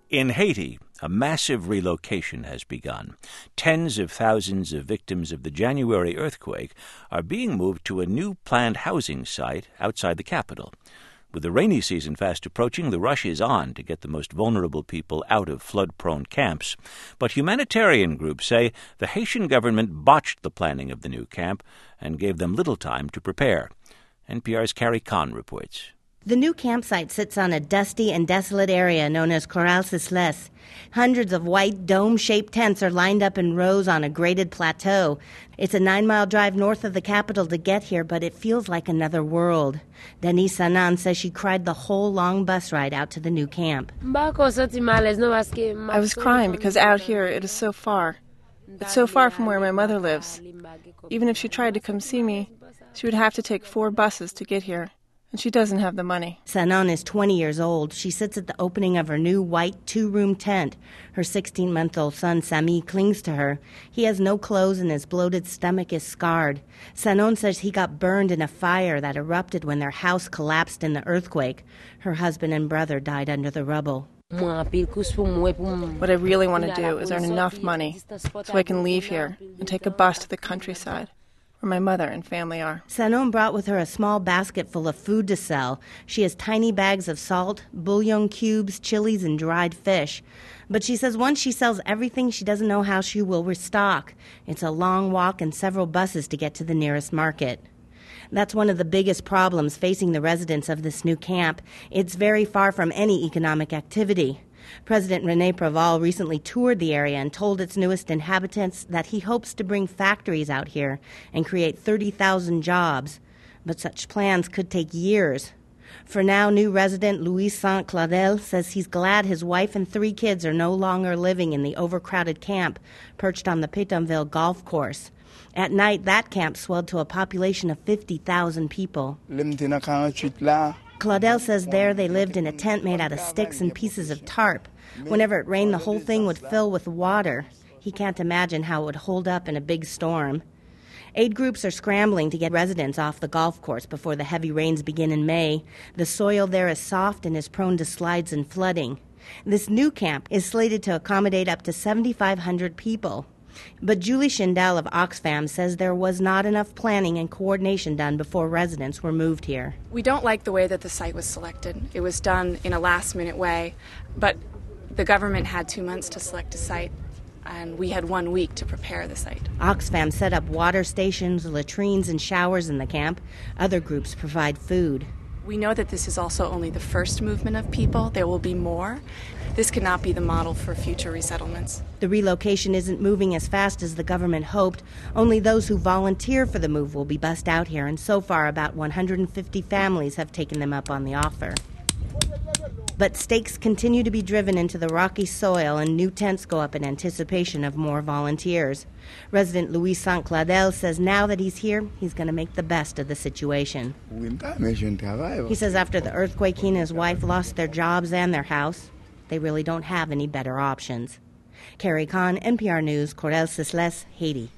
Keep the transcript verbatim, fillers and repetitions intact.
In Haiti, a massive relocation has begun. Tens of thousands of victims of the January earthquake are being moved to a new planned housing site outside the capital. With the rainy season fast approaching, the rush is on to get the most vulnerable people out of flood-prone camps. But humanitarian groups say the Haitian government botched the planning of the new camp and gave them little time to prepare. N P R's Carrie Kahn reports. The new campsite sits on a dusty and desolate area known as Corral Cisles. Hundreds of white dome-shaped tents are lined up in rows on a graded plateau. It's a nine-mile drive north of the capital to get here, but it feels like another world. Denise Sanan says she cried the whole long bus ride out to the new camp. I was crying because out here it is so far. It's so far from where my mother lives. Even if she tried to come see me, she would have to take four buses to get here. And she doesn't have the money. Sanan is twenty years old. She sits at the opening of her new white two-room tent. Her sixteen-month-old son, Sami, clings to her. He has no clothes and his bloated stomach is scarred. Sanan says he got burned in a fire that erupted when their house collapsed in the earthquake. Her husband and brother died under the rubble. What I really want to do is earn enough money so I can leave here and take a bus to the countryside, where my mother and family are. Sanon brought with her a small basket full of food to sell. She has tiny bags of salt, bouillon cubes, chilies, and dried fish. But she says once she sells everything, she doesn't know how she will restock. It's a long walk and several buses to get to the nearest market. That's one of the biggest problems facing the residents of this new camp. It's very far from any economic activity. President René Préval recently toured the area and told its newest inhabitants that he hopes to bring factories out here and create thirty thousand jobs. But such plans could take years. For now, new resident Louis Saint-Claudel says he's glad his wife and three kids are no longer living in the overcrowded camp perched on the Pétionville golf course. At night, that camp swelled to a population of fifty thousand people. Claudel says there they lived in a tent made out of sticks and pieces of tarp. Whenever it rained, the whole thing would fill with water. He can't imagine how it would hold up in a big storm. Aid groups are scrambling to get residents off the golf course before the heavy rains begin in May. The soil there is soft and is prone to slides and flooding. This new camp is slated to accommodate up to seventy-five hundred people. But Julie Schindel of Oxfam says there was not enough planning and coordination done before residents were moved here. We don't like the way that the site was selected. It was done in a last-minute way, but the government had two months to select a site, and we had one week to prepare the site. Oxfam set up water stations, latrines, and showers in the camp. Other groups provide food. We know that this is also only the first movement of people. There will be more. This cannot be the model for future resettlements. The relocation isn't moving as fast as the government hoped. Only those who volunteer for the move will be bussed out here, and so far about one hundred fifty families have taken them up on the offer. But stakes continue to be driven into the rocky soil and new tents go up in anticipation of more volunteers. Resident Louis Saint-Claudel says now that he's here, he's going to make the best of the situation. He says after the earthquake, he and his wife lost their jobs and their house. They really don't have any better options. Carrie Kahn, N P R News, Corral Cisles, Haiti.